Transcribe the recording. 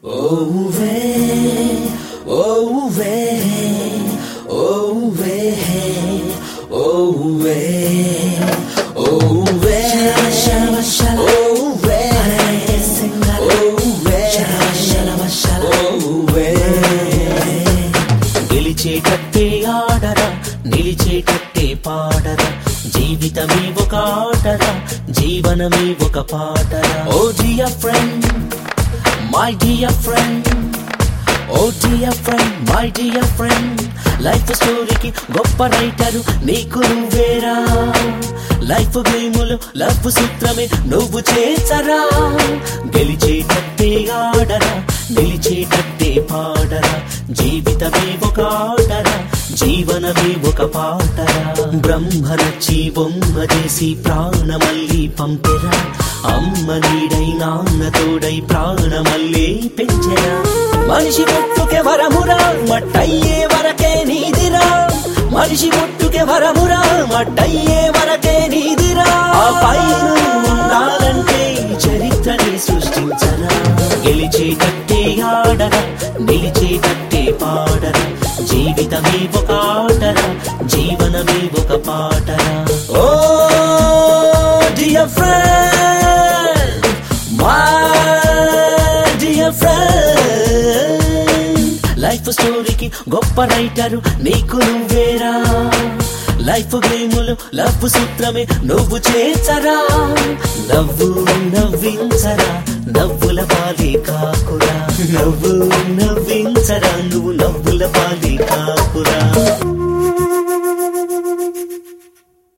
Oh way, oh way, oh way, oh way, oh way, shala shala, oh way, oh way, shala shala, oh way. గెలిచేటట్టే ఆడరా నిలిచేటట్టే పాడరా జీవితమే ఒక ఆటరా జీవనమే ఒక పాటరా. Oh dear friend, my dear friend, oh dear friend, my dear friend, life స్టోరీకి గొప్ప writer నీకు నువ్వేరా. Life గేములు లవ్ సూత్రమే నువ్వు చేసరా. గెలిచేటట్టే ఆడరా నిలిచేటట్టే పాడరా జీవితమే ఒక ఆటరా జీవనమే ఒక పాటరా. బ్రహ్మ నచ్చి బొమ్మ చేసి ప్రాణమల్లి పంపెరా. అమ్మ నీడై నాన్న తోడై ప్రాణమల్లే పెంచెరా. మనిషి పుట్టుకే వరమురా మట్టయ్యే వరకే నీదిరా. మనిషి పుట్టుకే వరమురా మట్టయ్యే వరకే నీదిరా. ఆ పైన ఉండాలంటే చరిత్రని సృష్టించరా. గెలిచేటట్టే ఆడరా నిలిచేటట్టే పాడరా జీవితమే ఒక ఆటరా జీవనమే ఒక పాటరా. ఓ dear friend, my dear friend, life స్టోరీకి గొప్ప రైటరు నీకు నువ్వేరా. లైఫ్ గేములు లవ్ సూత్రమే నువ్వు చేసరా. నవ్వు నవ్వించరా నవ్వుల పాలే కాకురా. నవ్వు నవ్వించరా నువ్వు నవ్వుల పాలే కాకురా.